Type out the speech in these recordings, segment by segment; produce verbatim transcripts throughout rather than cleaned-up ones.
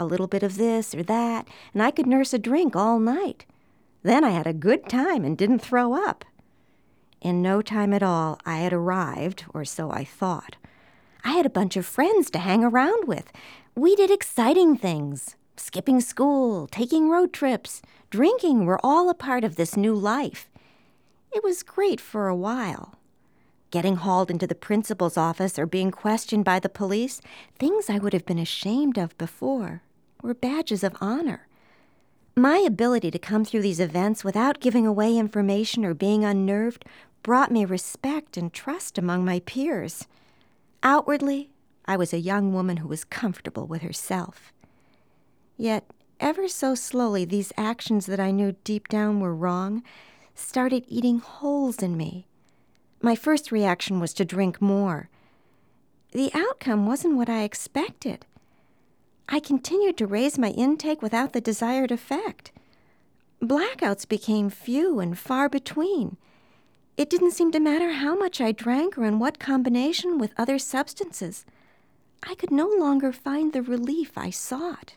a little bit of this or that, and I could nurse a drink all night. Then I had a good time and didn't throw up. In no time at all, I had arrived, or so I thought. I had a bunch of friends to hang around with. We did exciting things. Skipping school, taking road trips, drinking were all a part of this new life. It was great for a while. Getting hauled into the principal's office or being questioned by the police, things I would have been ashamed of before, were badges of honor. My ability to come through these events without giving away information or being unnerved brought me respect and trust among my peers. Outwardly, I was a young woman who was comfortable with herself. Yet, ever so slowly, these actions that I knew deep down were wrong started eating holes in me. My first reaction was to drink more. The outcome wasn't what I expected. I continued to raise my intake without the desired effect. Blackouts became few and far between. It didn't seem to matter how much I drank or in what combination with other substances. I could no longer find the relief I sought.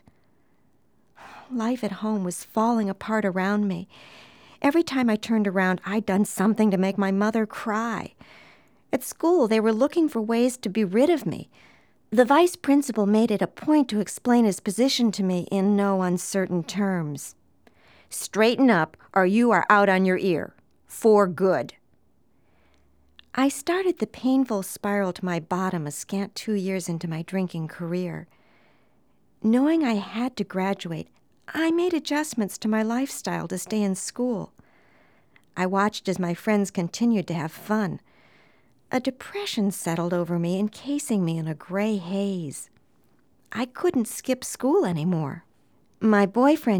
Life at home was falling apart around me. Every time I turned around, I'd done something to make my mother cry. At school, they were looking for ways to be rid of me. The vice principal made it a point to explain his position to me in no uncertain terms. Straighten up, or you are out on your ear. For good. I started the painful spiral to my bottom a scant two years into my drinking career. Knowing I had to graduate, I made adjustments to my lifestyle to stay in school. I watched as my friends continued to have fun. A depression settled over me, encasing me in a gray haze. I couldn't skip school anymore. My boyfriend